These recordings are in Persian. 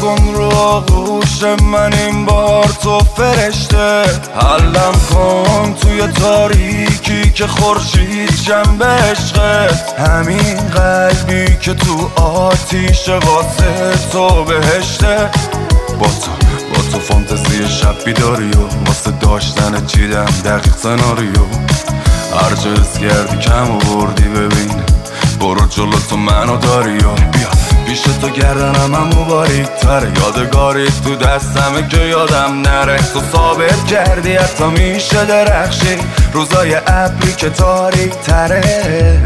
کن رو آغوش من این بار تو فرشته، حلم کن توی تاریکی که خورشید جنب عشقت، همین قلبی که تو آتیش واسه تو بهشته. با تو فانتزی شب بیداری و واسه داشتن چیدم دقیق سناریو، هر جا حس کردی کم آوردی ببین برو جلو تو منو داری و بیا پیش تو گردنم هم باریک تره، یادگاری تو دستمه که یادم نره، تو ثابت کردی حتی میشه درخشی روزای ابری که تاریک تره.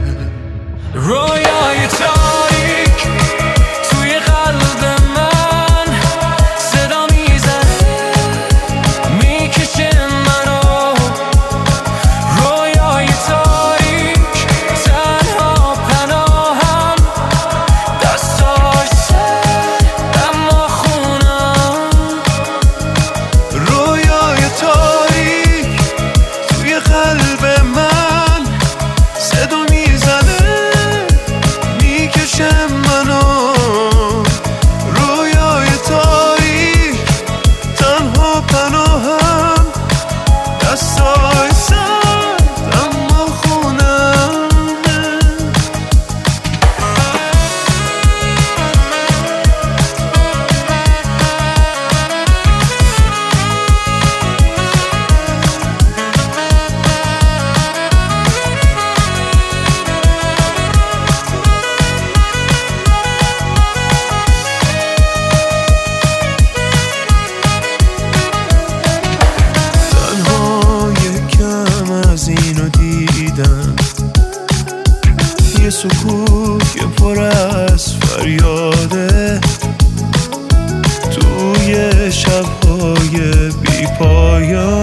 رویای تاریک توی قلب من صدا میزنه میکشه منو، رویای تاریک تنها پناهم، دستاش سرد اما خونم. رویای تاریک توی قلب من صدا میزنه میکشه منو، رویای تاریک تنها پناهم، دستای سرد اما خونم. از اینو دیدم یه سکوت که پر از فریاده، توی شب‌های بی پایان